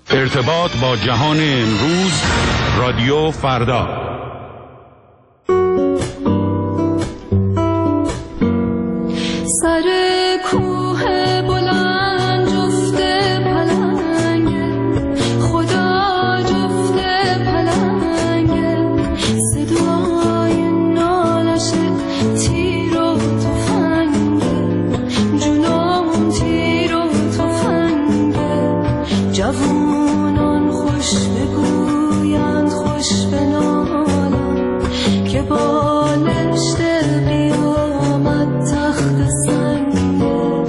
ارتباط با جهان امروز، رادیو فردا. سر کوه بلند جفت پلنگ، خدا جفت پلنگ، صدای نالش تیر و تفنگ، جنون تیر و تفنگ، جوانان خوش بگویند خوش بنالند که بالشت قیامت تخت سنگه.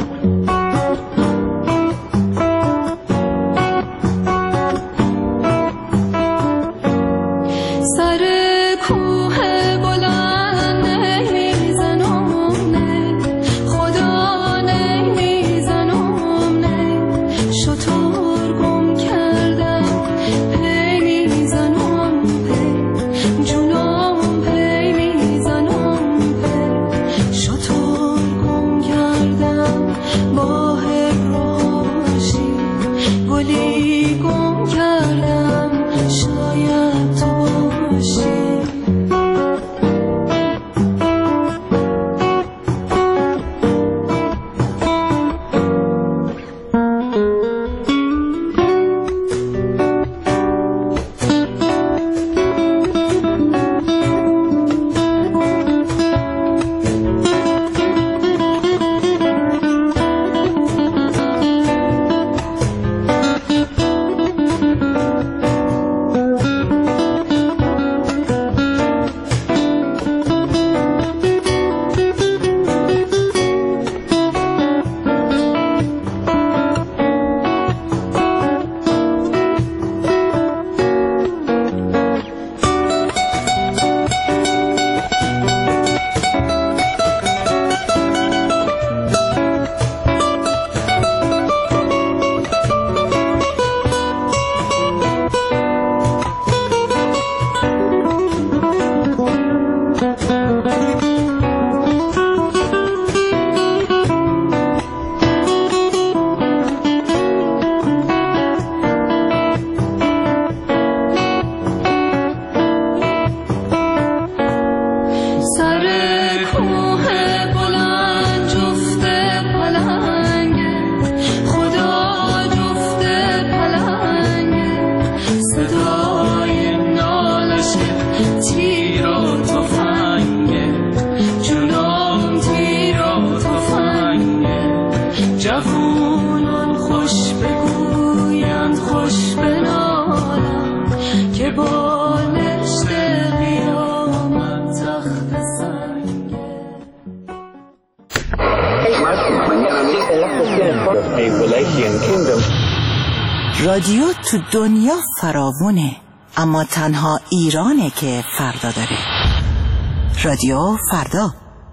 سر کوه بلند نمیزنم نه، خدا نمیزنم نه، شطور گم کردم پی میزنم پی، جونم پی میزنم پی، شطور گم کردم با هرهاشی، گلی گم کردم شاید تو باشی. رادیو تو دنیا فراوونه، اما تنها ایرانه که فردا داره. رادیو فردا.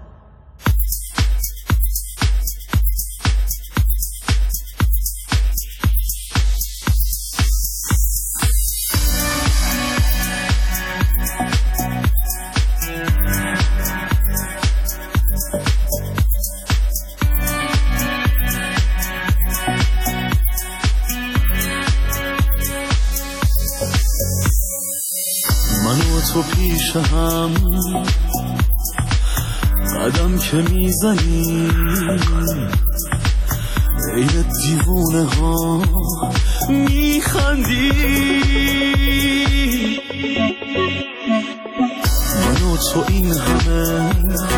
تو پیش هم قدم که میزنی، عین دیوونه ها میخندی، من و تو این همه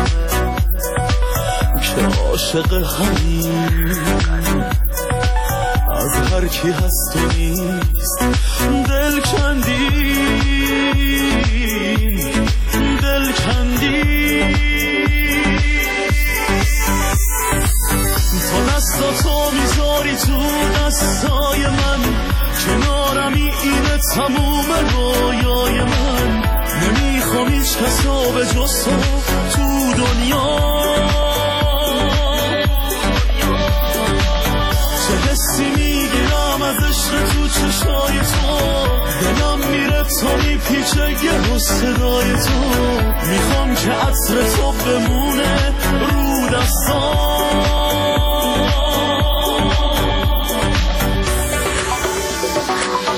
که عاشق همین، از هر کی هست و نیست دل کندی، دل کندی. تا دستاتو میذاری تو دستای من، کنارمی اینه تموم رویای من، نمیخوام هیچ کسا به جز تو دنیا. چه حسی میگیرم از عشق تو چشای تو، دلم میره تا میپیچه یه صدای تو، میخوام که عطر تو بمونه رو دستام.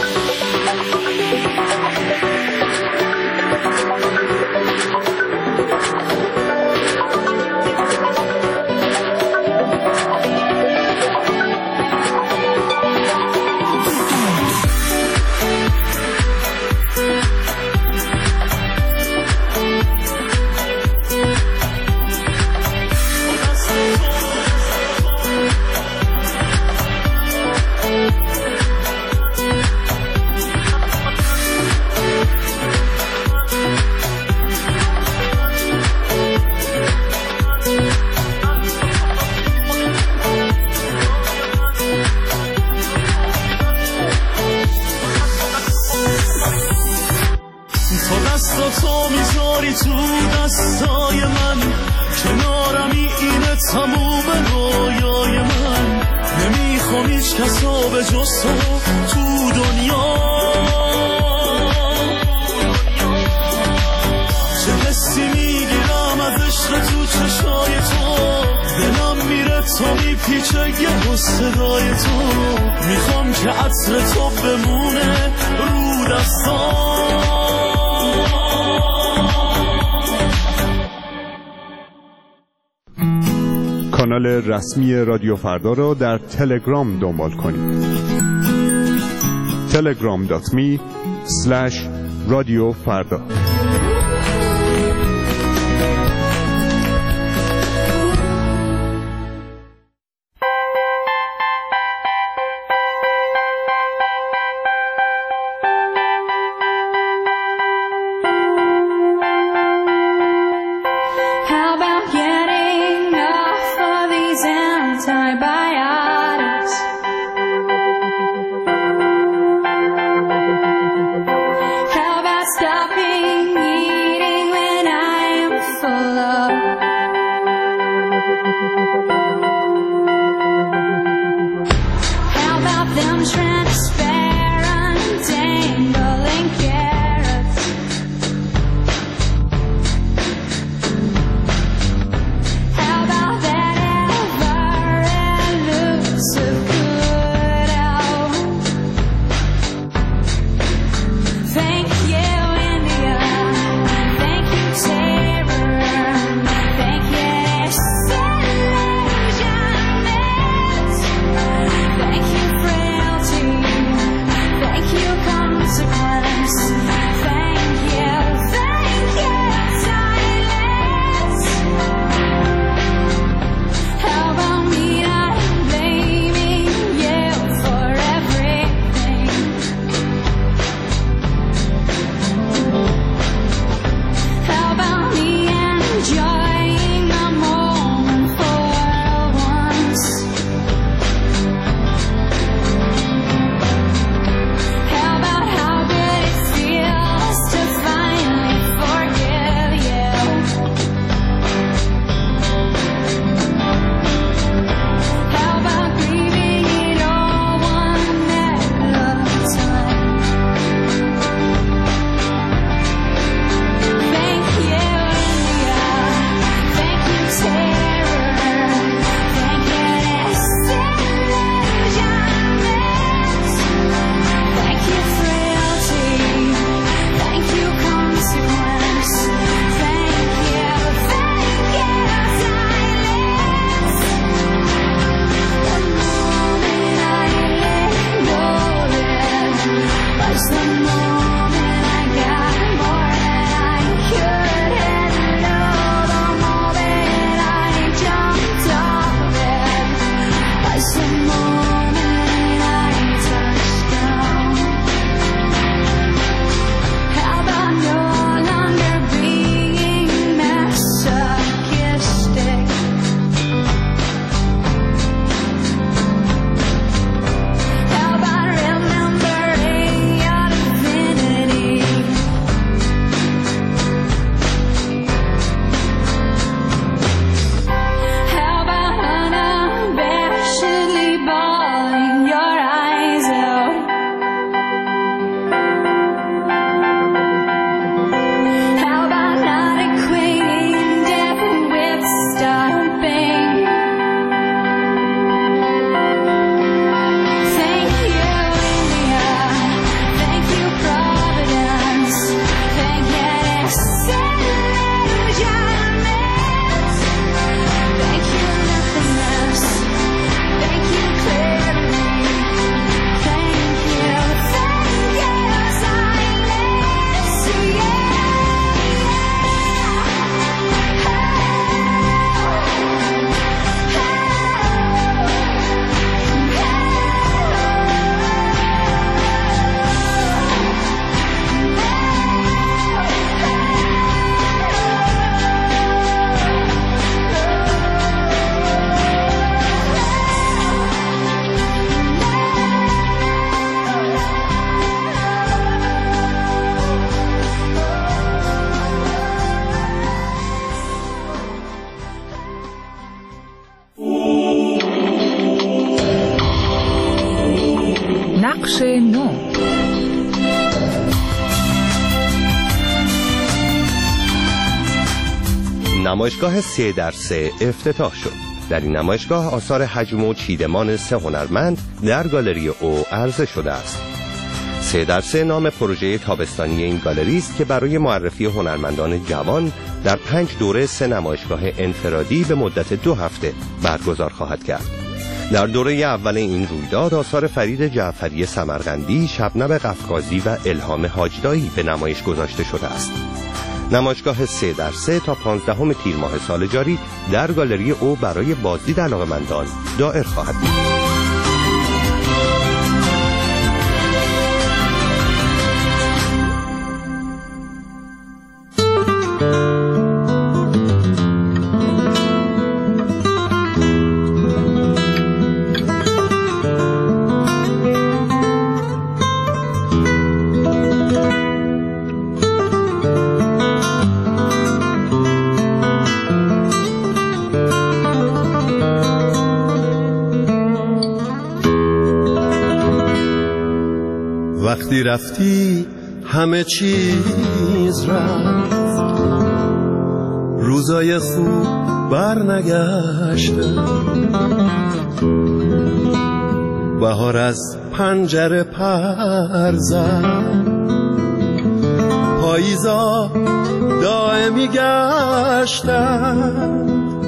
تو میذاری تو دستای من، کنارمی اینه تموم رویای من. نمیخوام هیچ کسا به جز تو دنیا. چه حسی میگیرم از عشق تو چشای تو، دلم میره تا میپیچه یه صدای تو. میخوام که عطر تو بمونه رو دستام. کانال رسمی رادیو فردا را در تلگرام دنبال کنید. telegram.me/radiofarda. Stopping me بخش 9. نمایشگاه 3x3 افتتاح شد. در این نمایشگاه آثار حجم و چیدمان 3 هنرمند در گالری او عرضه شده است. 3x3 نام پروژه تابستانی این گالری است که برای معرفی هنرمندان جوان در 5 دوره 3 نمایشگاه انفرادی به مدت 2 هفته برگزار خواهد کرد. در دوره اول این رویداد آثار فرید جعفری سمرقندی، شبنم قفقازی و الهام حاجدایی به نمایش گذاشته شده است. نمایشگاه 3x3 تا 15 تیر ماه سال جاری در گالری او برای بازدید علاقه‌مندان دائر خواهد بود. وقتی رفتی همه چیز رفت، روزای خوب برنگشته، بهار از پنجره پر زد، پاییزا دائمی گشتن.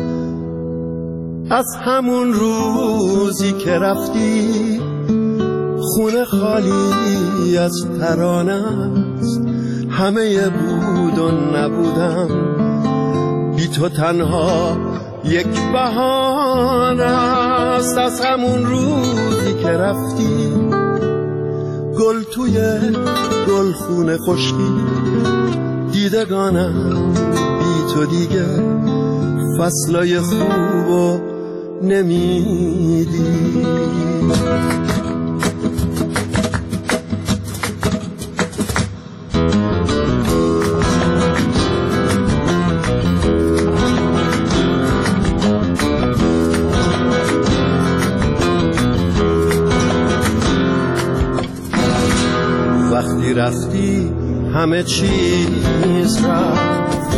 از همون روزی که رفتی خونه خالی از ترانه است، همه بود و نبودم، بی تو تنها یک بهانه است. از همون روزی که رفتی گل توی گلخونه خشکی، دیدگانم بی تو دیگه فصلای خوبو نمیدی. وقتی رفتی همه چیز رفت،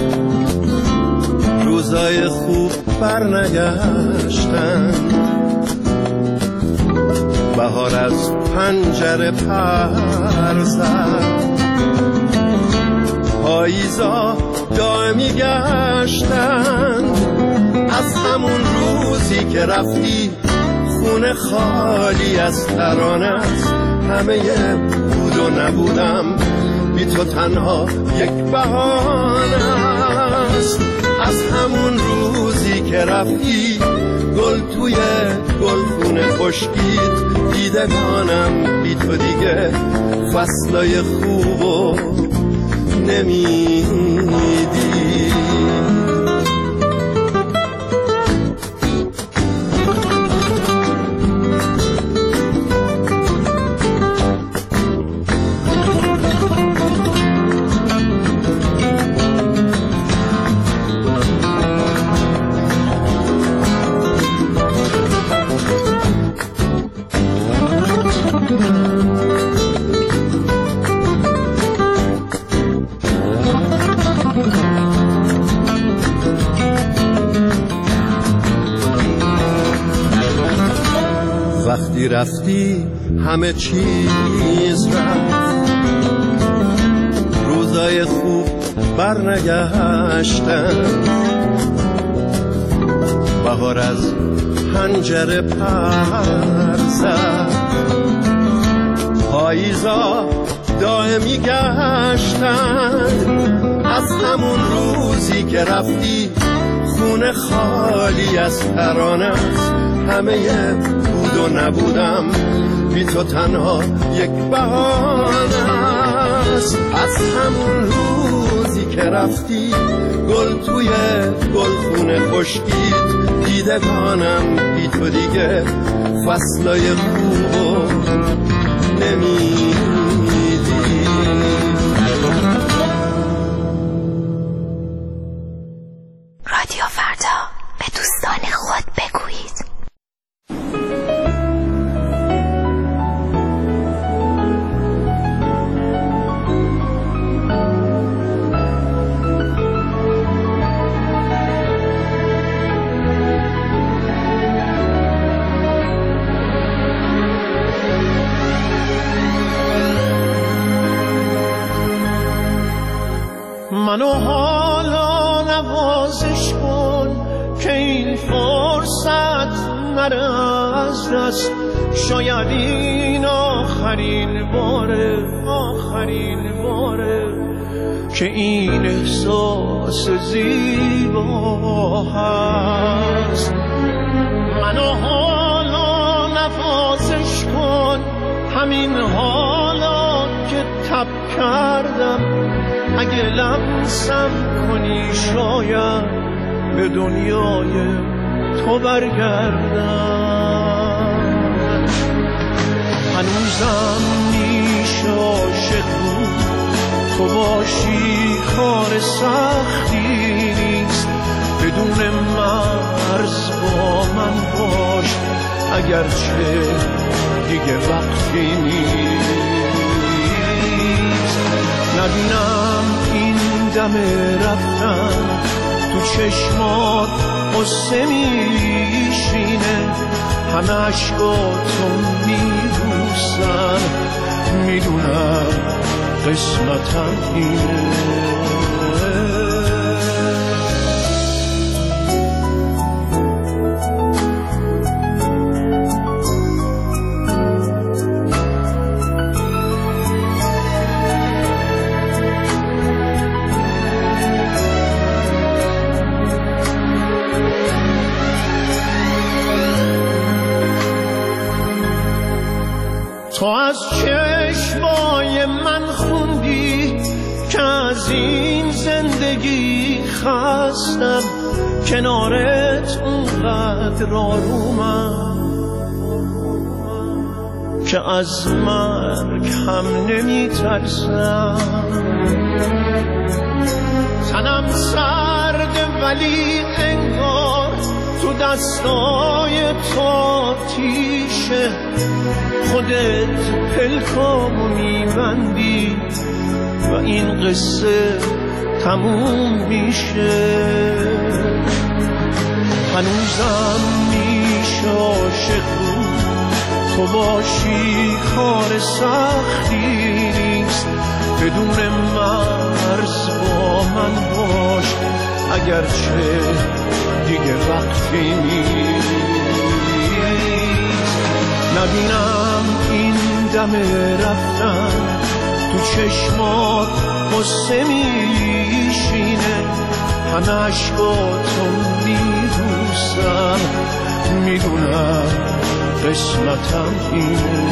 روزای خوب برنگشتن، بهار از پنجره پر زد، پاییزا دائمی گشتن. از همون روزی که رفتی خونه خالی از ترانه است، همه بود و نبودم، بی تو تنها یک بهانه است. از همون روزی که رفتی گل توی گلخونه خشکید، دیدگانم بی تو دیگه فصلای خوبو نمیدی. وقتی رفتی همه چیز رفت، روزای خوب برنگشتن، بهار از پنجره پر زد، پاییزا دائمی گشتن. از همون روزی که رفتی خونه خالی از ترانه است، همه بود و نبودم، بی تو تنها یک بهانه است. از همون روزی که رفتی گل توی گلخونه خشکید، دیدگانم بی تو دیگه فصلای خوبو نمیدی. رادیو فردا، به دوستان خود بگویید. منو حالا نوازش کن که این فرصت نره از دست. شاید این آخرین باره که این احساس زیبا هست. منو حالا نوازش کن، همین حالا که تب کردم. اگه لمسم کنی شاید به دنیای تو برگردم. هنوزم میشه عاشق بود تو باشی، کار سختی نیست. بدون مرز با من باش، اگرچه دیگه وقتی نیست. نبینم این دم رفتن تو چشمات قصه میشینه. همه عشقاتو میبوسن، میدونم قسمتم اینه. تو از چشمای من خوندی که از این زندگی خستم. کنارت اونقدر آرومم که از مرگ هم نمی ترسم. تنم سرده ولی انگار تو دستای تو آتیشه. خودت پلکامو میبندی و این قصه تموم میشه. هنوزم میشه عاشق بود تو باشی، کار سختی نیست. بدون مرز با من باش، اگرچه دیگه وقتی نیست. نبینم این دم رفتن تو چشمات قصه میشینه. همه عشقاتو میبوسم، میدونم قسمتم اینه.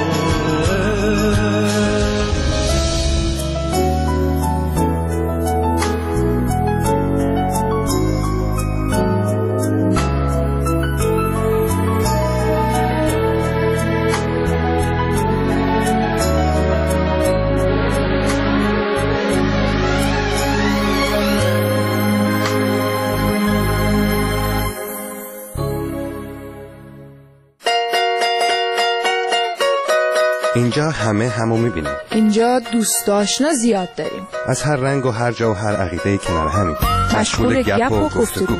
اینجا همو میبینیم. اینجا دوست آشنا زیاد داریم، از هر رنگ و هر جا و هر عقیده کنار همین. مشغول گپ و گفتگو.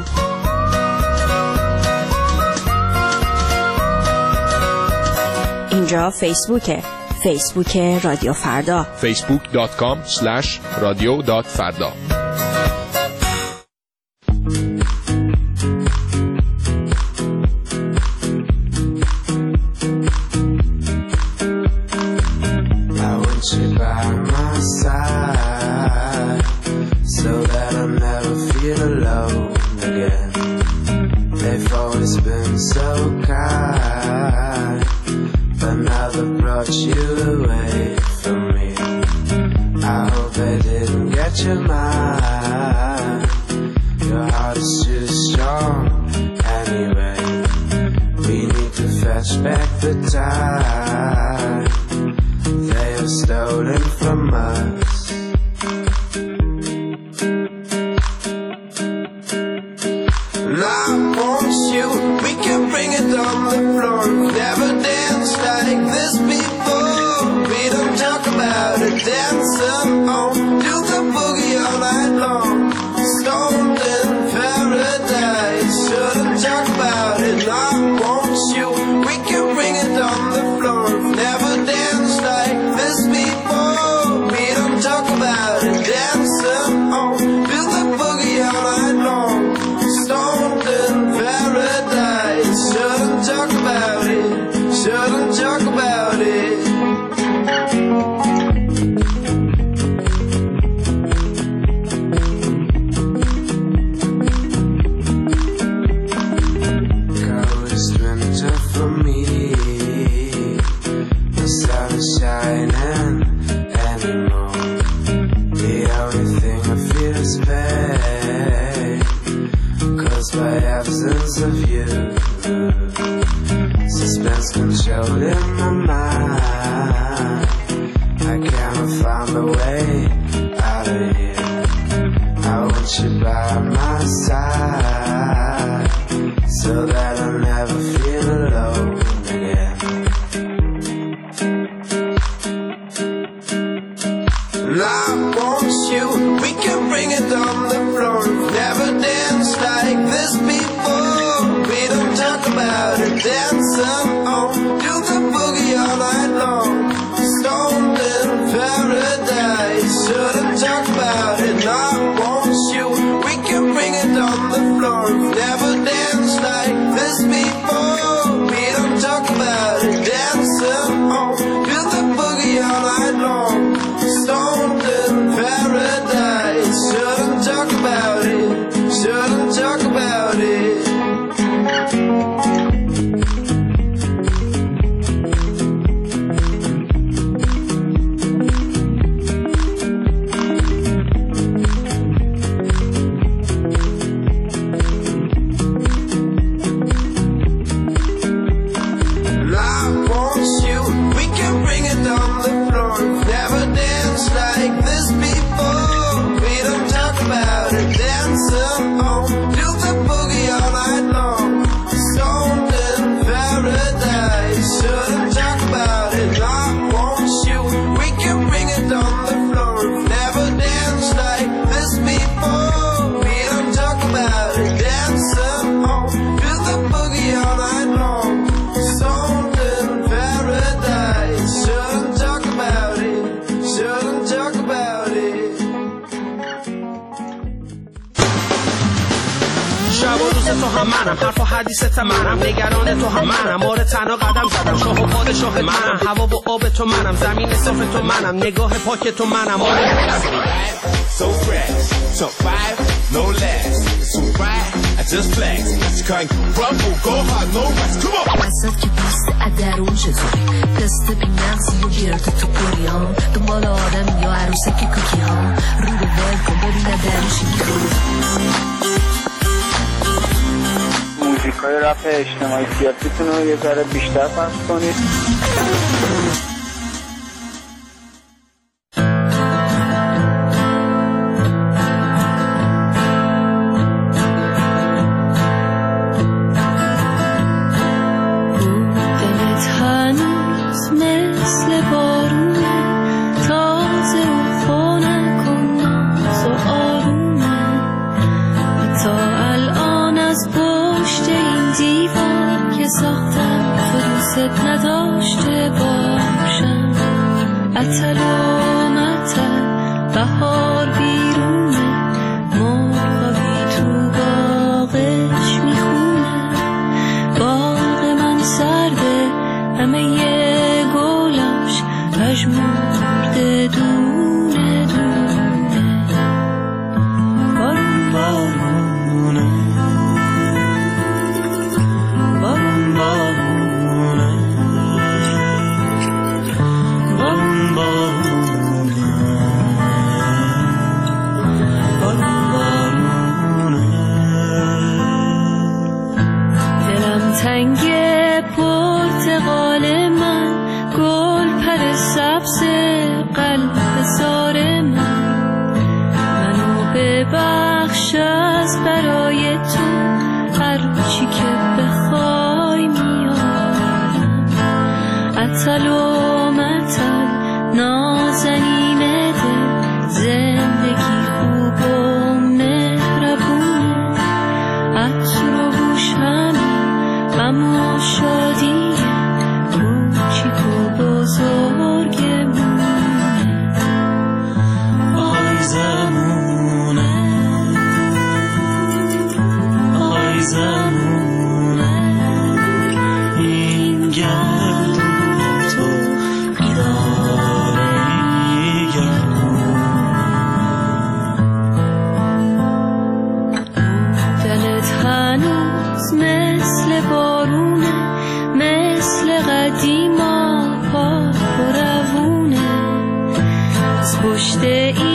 اینجا فیسبوک رادیو فردا. facebook.com/radio.farda. Never dance like this before. We don't talk shining anymore. The only thing I feel is pain, caused by absence of you. Suspense controlling my mind. I cannot find a way out of here. I want you by my side, so that I never feel alone again. And I want you, we can bring it on the floor. Never danced like this before. We don't talk about it, dancing on, do the boogie all night long. Stoned in paradise, shouldn't talk about it. And I want you, we can bring it on the floor. Never danced like this before. We don't talk about it, dancing on, do the boogie all night long. Stoned in paradise, shouldn't talk about it, shouldn't talk about it. منم حرف و حدیثت منم نگران تو هم منم مورد تنها قدم زدم شاه و پادشاه منم هوا و آب تو منم زمین صفر تو منم نگاه پاک تو منم So fresh, top 5, no less. So right, I just flex. You can't rumble, go hard, no rest. Come on. وسط که پوست ادرون چطوری تست بی نقصی و گرد تو پریام دنبال آدم یا عروسک کوکی ها رو به ول کن ببینه درشی موزیکای رپ اجتماعی سیاسیتون رو یه ذره بیشتر پخش کنید. نداشته باشم عطر و مطر بهار بیرونه مرغابی تو باغش میخونه باغ من سرده همه یه گلاش پژمرده دونه دونه بارون بارونه بارون بارونه تنگ پرتقال من گل پر سبز رفته ای